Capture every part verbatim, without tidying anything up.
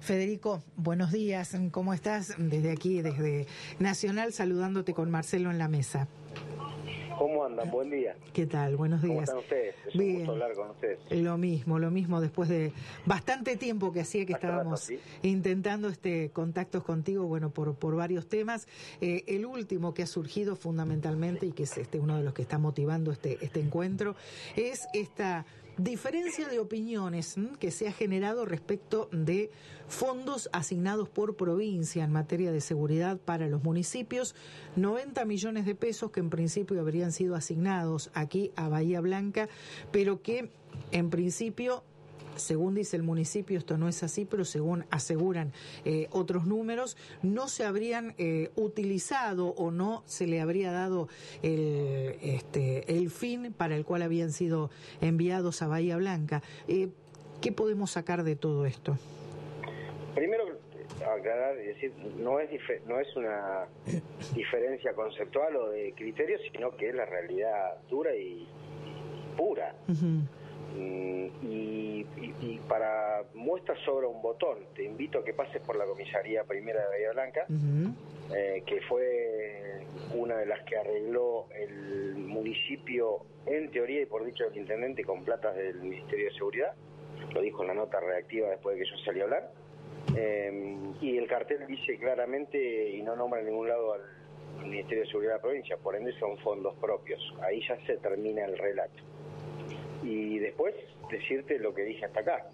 Federico, buenos días. ¿Cómo estás? Desde aquí, desde Nacional, saludándote con Marcelo en la mesa. ¿Cómo andan? Buen día. ¿Qué tal? Buenos días. ¿Cómo están ustedes? Es Bien. un gusto hablar con ustedes. Lo mismo, lo mismo, después de bastante tiempo que hacía que Hace estábamos rato, ¿sí? intentando este contactos contigo, bueno, por, por varios temas. Eh, el último que ha surgido fundamentalmente y que es este uno de los que está motivando este, este encuentro es esta diferencia de opiniones ¿m? que se ha generado respecto de fondos asignados por provincia en materia de seguridad para los municipios, noventa millones de pesos que en principio habrían sido asignados aquí a Bahía Blanca, pero que en principio, según dice el municipio, esto no es así, pero según aseguran eh, otros números, no se habrían eh, utilizado o no se le habría dado el, este, el fin para el cual habían sido enviados a Bahía Blanca. Eh, ¿Qué podemos sacar de todo esto? Primero, aclarar y decir, no es dif- no es una diferencia conceptual o de criterios, sino que es la realidad dura y pura. Uh-huh. Y, y, y para muestra sobre un botón, te invito a que pases por la comisaría primera de Bahía Blanca, uh-huh. eh, que fue una de las que arregló el municipio, en teoría y por dicho del intendente, con platas del Ministerio de Seguridad. Lo dijo en la nota redactiva después de que yo salí a hablar. Eh, y el cartel dice claramente, y no nombra en ningún lado al Ministerio de Seguridad de la provincia, por ende son fondos propios. Ahí ya se termina el relato. Y después decirte lo que dije hasta acá.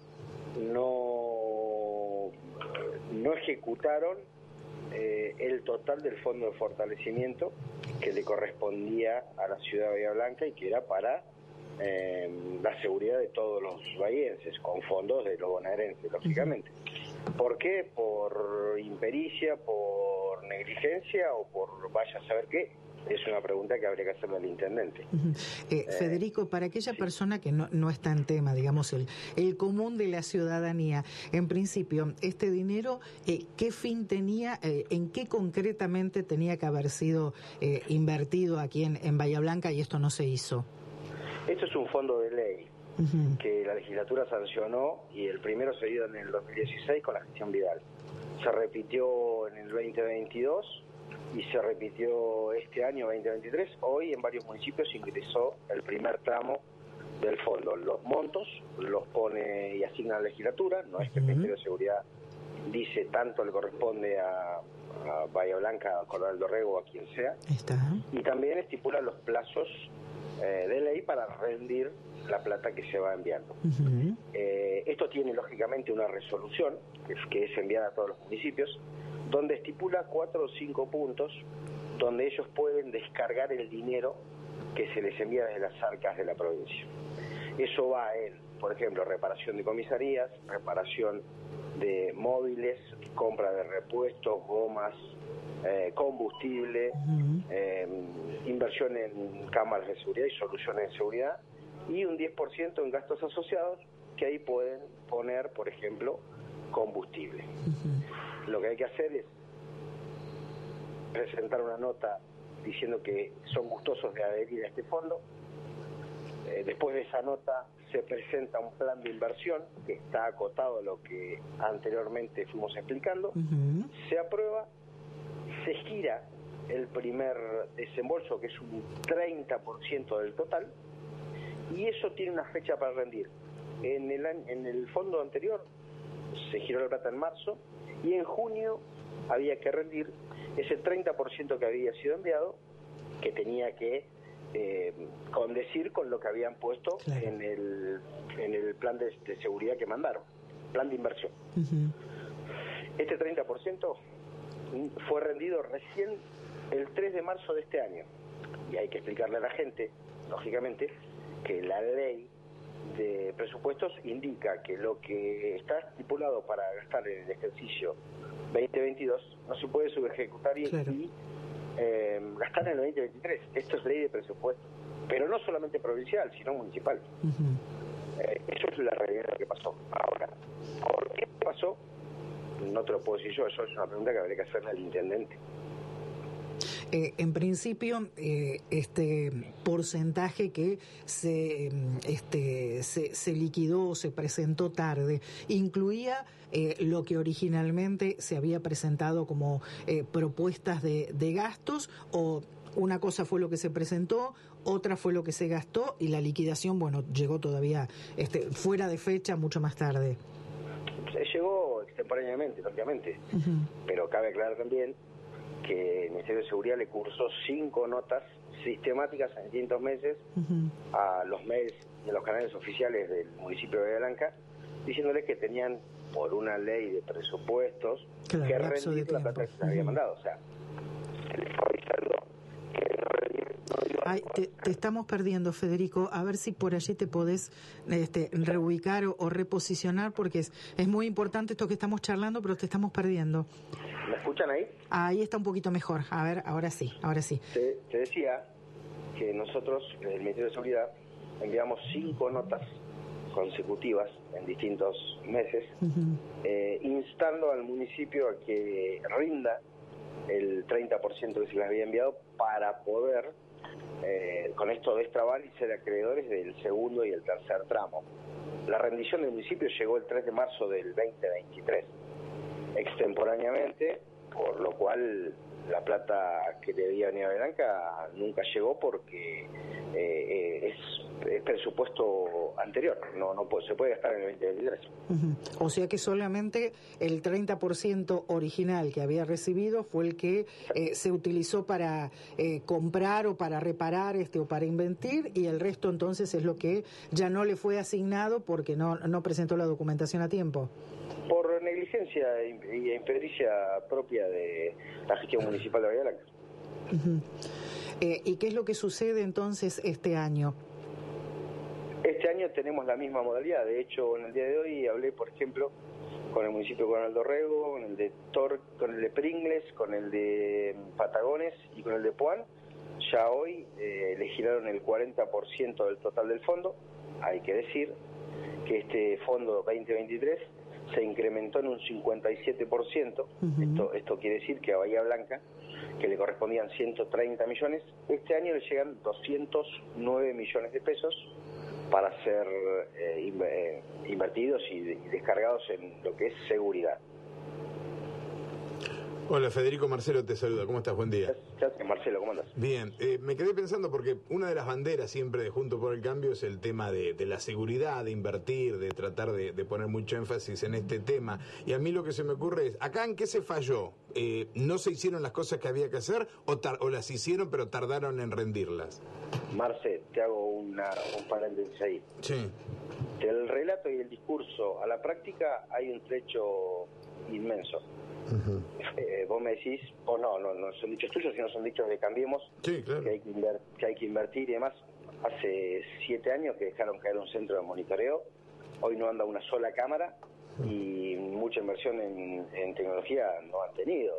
No, no ejecutaron eh, el total del fondo de fortalecimiento que le correspondía a la ciudad de Bahía Blanca y que era para eh, la seguridad de todos los bahienses, con fondos de los bonaerenses, lógicamente. ¿Por qué? ¿Por impericia, por negligencia o por vaya a saber qué? Es una pregunta que habría que hacerle al intendente. Uh-huh. eh, eh, Federico, para aquella sí. persona que no, no está en tema, digamos, el, el común de la ciudadanía, en principio, este dinero, eh, ¿qué fin tenía, eh, en qué concretamente tenía que haber sido eh, invertido aquí en, en Bahía Blanca y esto no se hizo? Esto es un fondo de ley uh-huh. que la legislatura sancionó y el primero se dio en el dos mil dieciséis con la gestión Vidal. Se repitió en el veinte veintidós y se repitió este año veinte veintitrés. Hoy en varios municipios ingresó el primer tramo del fondo. Los montos los pone y asigna la legislatura, no es que el Ministerio de Seguridad dice tanto le corresponde a, a Bahía Blanca, a Coronel Dorrego o a quien sea. Está. Y también estipula los plazos eh, de ley para rendir la plata que se va enviando. Uh-huh. Eh, esto tiene lógicamente una resolución que es, que es enviada a todos los municipios, donde estipula cuatro o cinco puntos donde ellos pueden descargar el dinero que se les envía desde las arcas de la provincia. Eso va en, por ejemplo, reparación de comisarías, reparación de móviles, compra de repuestos, gomas, eh, combustible, uh-huh. eh, inversión en cámaras de seguridad y soluciones de seguridad, y un diez por ciento en gastos asociados, que ahí pueden poner, por ejemplo, combustible. Uh-huh. Lo que hay que hacer es presentar una nota diciendo que son gustosos de adherir a este fondo. Eh, después de esa nota se presenta un plan de inversión que está acotado a lo que anteriormente fuimos explicando. Uh-huh. Se aprueba, se gira el primer desembolso, que es un treinta por ciento del total, y eso tiene una fecha para rendir. En el, en el fondo anterior se giró la plata en marzo y en junio había que rendir ese treinta por ciento que había sido enviado, que tenía que eh, condecir con lo que habían puesto claro. en el en el plan de, de seguridad que mandaron, plan de inversión. Uh-huh. Este treinta por ciento fue rendido recién el tres de marzo de este año, y hay que explicarle a la gente, lógicamente, que la ley de presupuestos indica que lo que está estipulado para gastar en el ejercicio veinte veintidós no se puede subejecutar y, claro. y eh, gastar en el veinte veintitrés. Esto es ley de presupuesto, pero no solamente provincial, sino municipal. Uh-huh. Eh, eso es la realidad de lo que pasó. Ahora, ¿por qué pasó? No te lo puedo decir yo, eso es una pregunta que habría que hacerle al intendente. Eh, en principio, eh, este porcentaje que se, este, se, se liquidó o se presentó tarde incluía eh, lo que originalmente se había presentado como eh, propuestas de, de gastos, o una cosa fue lo que se presentó, otra fue lo que se gastó y la liquidación, bueno, llegó todavía este, fuera de fecha, mucho más tarde. Se llegó extemporáneamente, lógicamente, uh-huh. Pero cabe aclarar también que el Ministerio de Seguridad le cursó cinco notas sistemáticas en distintos meses uh-huh. a los mails de los canales oficiales del municipio de Bahía Blanca, diciéndoles que tenían, por una ley de presupuestos, claro, que rendir la plata que se les había uh-huh. mandado. O sea, se les fue avisando que no rendir. Ay, te, te estamos perdiendo, Federico. A ver si por allí te podés este, reubicar o, o reposicionar, porque es, es muy importante esto que estamos charlando, pero te estamos perdiendo. ¿Me escuchan ahí? Ahí está un poquito mejor. A ver, ahora sí, ahora sí. Te, te decía que nosotros, desde el Ministerio de Seguridad, enviamos cinco notas consecutivas en distintos meses, uh-huh. eh, instando al municipio a que rinda el treinta por ciento que se les había enviado para poder, eh, con esto, destrabar y ser acreedores del segundo y el tercer tramo. La rendición del municipio llegó el tres de marzo del veinte veintitrés. Extemporáneamente, por lo cual la plata que debía venir a Blanca nunca llegó porque eh, eh, es, es presupuesto anterior, no no puede, se puede gastar en el veinte veintitrés. Uh-huh. O sea que solamente el treinta por ciento original que había recibido fue el que eh, se utilizó para eh, comprar o para reparar este o para invertir, y el resto entonces es lo que ya no le fue asignado porque no, no presentó la documentación a tiempo. Por negligencia y impericia propia de la gestión municipal de Bahía Blanca. Uh-huh. eh, ¿Y qué es lo que sucede entonces este año? Este año tenemos la misma modalidad. De hecho, en el día de hoy hablé, por ejemplo, con el municipio de Coronel Dorrego, con el de Tor, con el de Pringles, con el de Patagones y con el de Puan. Ya hoy eh, le giraron el cuarenta por ciento del total del fondo. Hay que decir que este fondo veinte veintitrés se incrementó en un cincuenta y siete por ciento. Uh-huh. Esto, esto quiere decir que a Bahía Blanca, que le correspondían ciento treinta millones, este año le llegan doscientos nueve millones de pesos para ser eh, invertidos y, y descargados en lo que es seguridad. Hola, Federico, Marcelo te saluda. ¿Cómo estás? Buen día. Gracias, Marcelo, ¿cómo andas? Bien, eh, me quedé pensando porque una de las banderas siempre de Juntos por el Cambio es el tema de, de la seguridad, de invertir, de tratar de, de poner mucho énfasis en este tema. Y a mí lo que se me ocurre es, ¿acá en qué se falló? Eh, ¿No se hicieron las cosas que había que hacer o, tar- o las hicieron pero tardaron en rendirlas? Marce, te hago una, un paréntesis ahí. Sí. Del relato y el discurso a la práctica hay un trecho inmenso. Uh-huh. Eh, vos me decís, o oh, no, no, no son dichos tuyos, sino son dichos de Cambiemos, sí, claro. que, hay que, inver- que hay que invertir y demás. Hace siete años que dejaron caer un centro de monitoreo, hoy no anda una sola cámara y mucha inversión en, en tecnología no han tenido.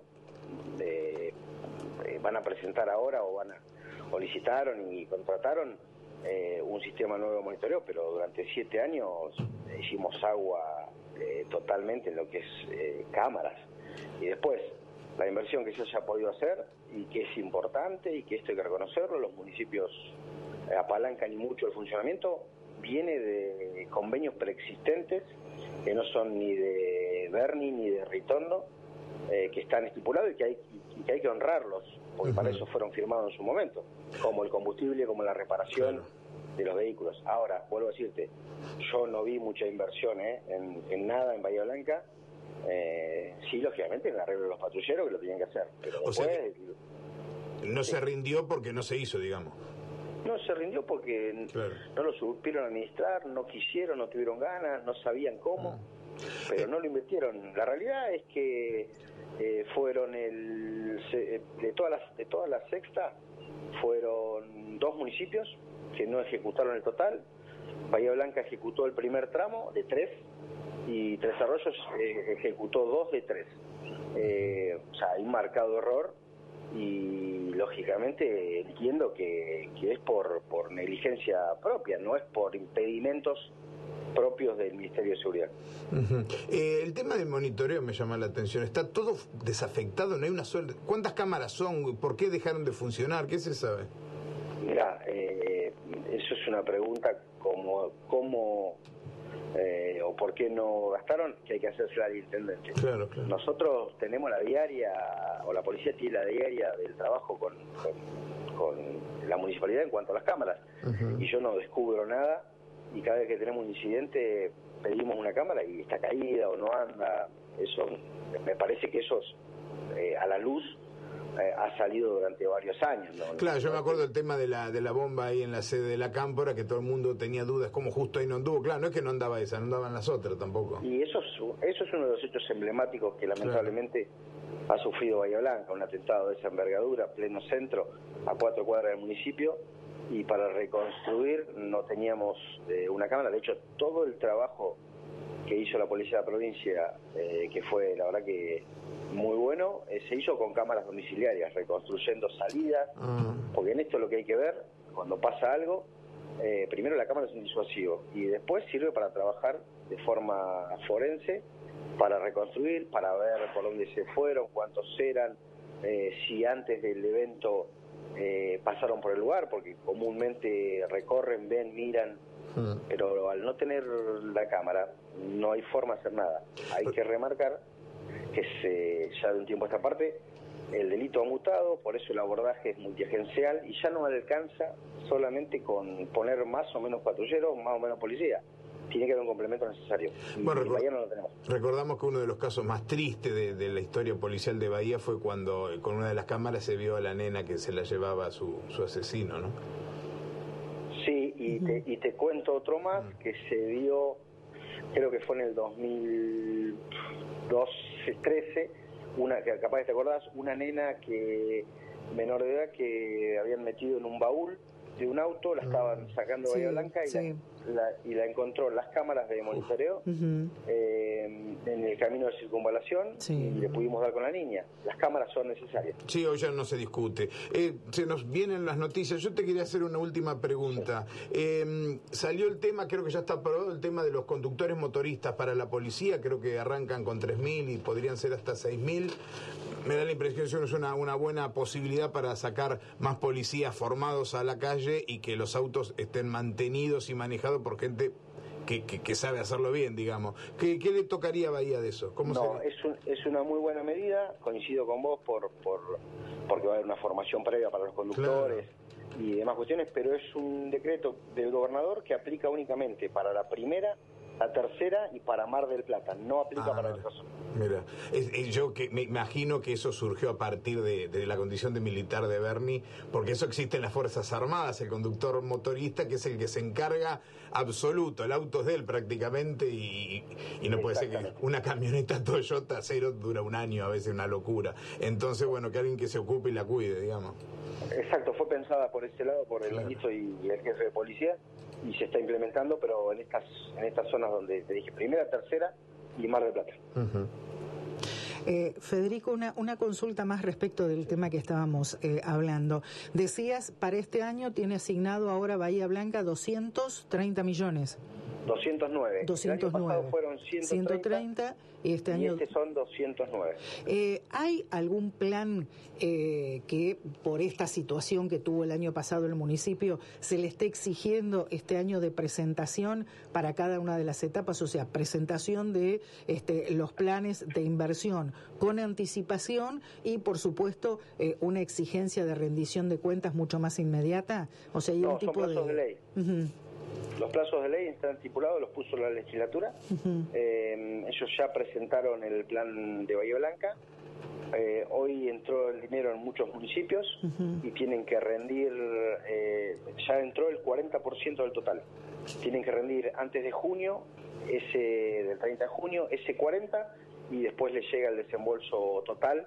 Eh, eh, van a presentar ahora o van a o licitaron y contrataron eh, un sistema nuevo de monitoreo, pero durante siete años hicimos agua eh, totalmente en lo que es eh, cámaras. Y después, la inversión que se haya podido hacer y que es importante y que esto hay que reconocerlo, los municipios eh, apalancan y mucho el funcionamiento, viene de convenios preexistentes que no son ni de Berni ni de Ritondo, eh, que están estipulados y que hay, y que hay que honrarlos, porque uh-huh. para eso fueron firmados en su momento, como el combustible, como la reparación claro. de los vehículos. Ahora, vuelvo a decirte, yo no vi mucha inversión ¿eh? en, en nada en Bahía Blanca. Eh, sí, lógicamente en el arreglo de los patrulleros que lo tenían que hacer, pero o después, sea que no sí. se rindió porque no se hizo, digamos. No se rindió porque claro. no lo supieron administrar, no quisieron, no tuvieron ganas, no sabían cómo, ah. pero eh. no lo invirtieron. La realidad es que eh, fueron el de todas las de toda la sexta fueron dos municipios que no ejecutaron el total. Bahía Blanca ejecutó el primer tramo de tres y Tres Arroyos eh, ejecutó dos de tres. Eh, o sea, hay un marcado error y lógicamente entiendo que, que es por, por negligencia propia, no es por impedimentos propios del Ministerio de Seguridad. Uh-huh. eh, el tema del monitoreo me llama la atención. ¿Está todo desafectado? ¿No hay una sola? ¿Cuántas cámaras son? ¿Por qué dejaron de funcionar? ¿Qué se sabe? Mira, eh, eso es una pregunta como cómo eh, o por qué no gastaron, que hay que hacérsela al intendente. Claro, claro. Nosotros tenemos la diaria, o la policía tiene la diaria del trabajo con, con, con la municipalidad en cuanto a las cámaras. Uh-huh. Y yo no descubro nada, y cada vez que tenemos un incidente pedimos una cámara y está caída o no anda. Eso, me parece que eso eh, a la luz eh, ha salido durante varios años, ¿no? Claro, yo me acuerdo del tema de la de la bomba ahí en la sede de la Cámpora, que todo el mundo tenía dudas, como justo ahí no anduvo. Claro, no es que no andaba esa, no andaban las otras tampoco. Y eso es, eso es uno de los hechos emblemáticos que lamentablemente claro. ha sufrido Bahía Blanca, un atentado de esa envergadura, pleno centro, a cuatro cuadras del municipio, y para reconstruir no teníamos eh, una cámara. De hecho, todo el trabajo que hizo la policía de la provincia, eh, que fue la verdad que muy bueno, eh, se hizo con cámaras domiciliarias, reconstruyendo salidas, uh-huh. porque en esto lo que hay que ver, cuando pasa algo, eh, primero la cámara es un disuasivo, y después sirve para trabajar de forma forense, para reconstruir, para ver por dónde se fueron, cuántos eran, eh, si antes del evento eh, pasaron por el lugar, porque comúnmente recorren, ven, miran, uh-huh. pero al no tener la cámara no hay forma de hacer nada. Hay que remarcar que se, ya de un tiempo a esta parte el delito ha mutado, por eso el abordaje es multiagencial y ya no alcanza solamente con poner más o menos patrulleros, más o menos policía. Tiene que haber un complemento necesario. Y, bueno, y Bahía no lo tenemos. Recordamos que uno de los casos más tristes de, de la historia policial de Bahía fue cuando con una de las cámaras se vio a la nena que se la llevaba a su, su asesino, ¿no? Sí, y, uh-huh. te, y te cuento otro más uh-huh. que se vio, creo que fue en el dos mil doce, trece, una, que capaz que te acordás, una nena que menor de edad que habían metido en un baúl de un auto, la estaban sacando de Bahía sí, Blanca y, sí. la, la, y la encontró las cámaras de monitoreo uh-huh. eh, en el camino de circunvalación sí. y le pudimos dar con la niña. Las cámaras son necesarias. Sí, hoy ya no se discute. Eh, se nos vienen las noticias. Yo te quería hacer una última pregunta. Sí. Eh, salió el tema, creo que ya está aprobado, el tema de los conductores motoristas para la policía. Creo que arrancan con tres mil y podrían ser hasta seis mil. Me da la impresión que es una, una buena posibilidad para sacar más policías formados a la calle y que los autos estén mantenidos y manejados por gente que, que, que sabe hacerlo bien, digamos. ¿Qué, qué le tocaría a Bahía de eso? ¿Cómo no, es, un, es una muy buena medida, coincido con vos por, por porque va a haber una formación previa para los conductores claro. y demás cuestiones, pero es un decreto del gobernador que aplica únicamente para la primera, la tercera y para Mar del Plata, no aplica ah, para mira, otras zonas. Mira, es, es, yo que me imagino que eso surgió a partir de, de la condición de militar de Bernie, porque eso existe en las Fuerzas Armadas, el conductor motorista que es el que se encarga absoluto, el auto es de él prácticamente y, y no puede ser que una camioneta Toyota cero dura un año, a veces una locura. Entonces, bueno, que alguien que se ocupe y la cuide, digamos. Exacto, fue pensada por ese lado, por el claro. ministro y, y el jefe de policía, y se está implementando, pero en estas en estas zonas donde te dije, primera, tercera y Mar del Plata. Uh-huh. Eh, Federico, una, una consulta más respecto del tema que estábamos eh, hablando. Decías, para este año tiene asignado ahora Bahía Blanca doscientos treinta millones. doscientos nueve. doscientos nueve. El año pasado fueron ciento treinta y este año... Y este son doscientos nueve. Eh, ¿Hay algún plan eh, que por esta situación que tuvo el año pasado el municipio se le esté exigiendo este año de presentación para cada una de las etapas? O sea, presentación de este, los planes de inversión con anticipación y, por supuesto, eh, una exigencia de rendición de cuentas mucho más inmediata. O sea, hay no, un tipo son plazos de... de ley. Uh-huh. Los plazos de ley están estipulados, los puso la legislatura. Uh-huh. Eh, ellos ya presentaron el plan de Bahía Blanca. Eh, hoy entró el dinero en muchos municipios uh-huh. y tienen que rendir, eh, ya entró el cuarenta por ciento del total. Tienen que rendir antes de junio, ese del treinta de junio, ese cuarenta, y después les llega el desembolso total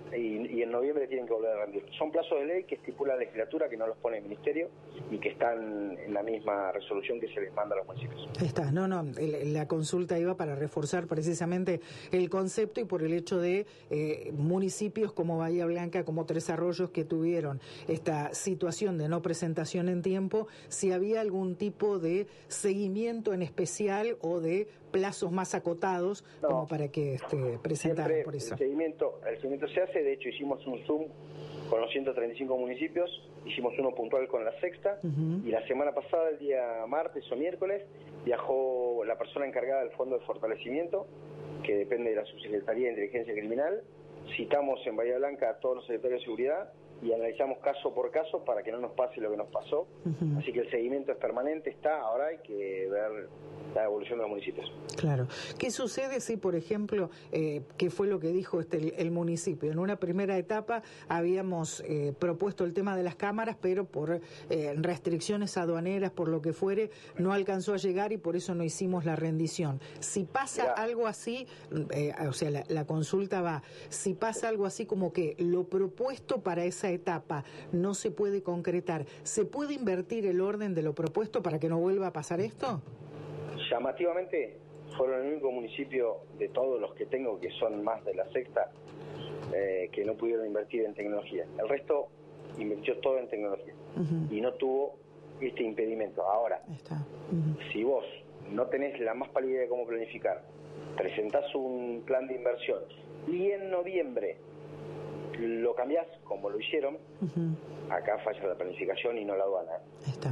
y, y en noviembre tienen que volver a rendir. Son plazos de ley que estipula la legislatura, que no los pone el Ministerio y que están en la misma resolución que se les manda a los municipios. Está, no, no, el, la consulta iba para reforzar precisamente el concepto y por el hecho de eh, municipios como Bahía Blanca, como Tres Arroyos, que tuvieron esta situación de no presentación en tiempo, si había algún tipo de seguimiento en especial o de plazos más acotados, no, como para que este, presentaran por eso. El seguimiento, el seguimiento se hace, de hecho hicimos un Zoom con los ciento treinta y cinco municipios, hicimos uno puntual con la Sexta, uh-huh. y la semana pasada, el día martes o miércoles, viajó la persona encargada del Fondo de Fortalecimiento, que depende de la Subsecretaría de Inteligencia Criminal. Citamos en Bahía Blanca a todos los secretarios de seguridad y analizamos caso por caso para que no nos pase lo que nos pasó. Uh-huh. Así que el seguimiento es permanente, está, ahora hay que ver la evolución de los municipios. Claro. ¿Qué sucede si, por ejemplo, eh, qué fue lo que dijo este el, el municipio? En una primera etapa habíamos eh, propuesto el tema de las cámaras, pero por eh, restricciones aduaneras, por lo que fuere, no alcanzó a llegar y por eso no hicimos la rendición. Si pasa Mirá. algo así, eh, o sea, la, la consulta va, si pasa algo así como que lo propuesto para esa etapa no se puede concretar, ¿se puede invertir el orden de lo propuesto para que no vuelva a pasar esto? Llamativamente fueron el único municipio de todos los que tengo, que son más de la Sexta, eh, que no pudieron invertir en tecnología. El resto invirtió todo en tecnología, uh-huh. y no tuvo este impedimento. Ahora, uh-huh. si vos no tenés la más pálida de cómo planificar, presentás un plan de inversión y en noviembre lo cambiás como lo hicieron, uh-huh. acá falla la planificación y no la aduana. Está.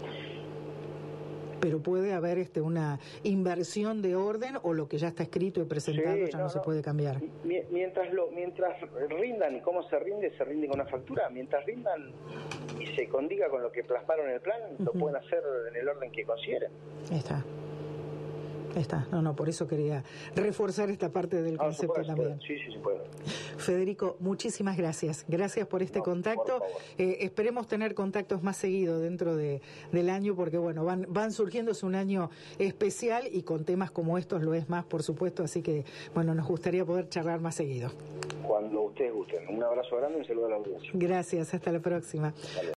Pero puede haber este una inversión de orden o lo que ya está escrito y presentado sí, ya no, no se puede cambiar. Mientras lo mientras rindan, ¿cómo se rinde? Se rinde con una factura. Mientras rindan y se condiga con lo que plasmaron en el plan, uh-huh. lo pueden hacer en el orden que consideren. Está. Está, no, no, por eso quería reforzar esta parte del no, concepto puede, también. Sí, sí, se puede. Federico, muchísimas gracias. Gracias por este no, contacto. Por eh, esperemos tener contactos más seguidos dentro de, del año, porque bueno, van, van surgiendo, es un año especial y con temas como estos lo es más, por supuesto, así que bueno, nos gustaría poder charlar más seguido. Cuando ustedes gusten. Un abrazo grande y un saludo a la audiencia. Gracias, hasta la próxima. Vale.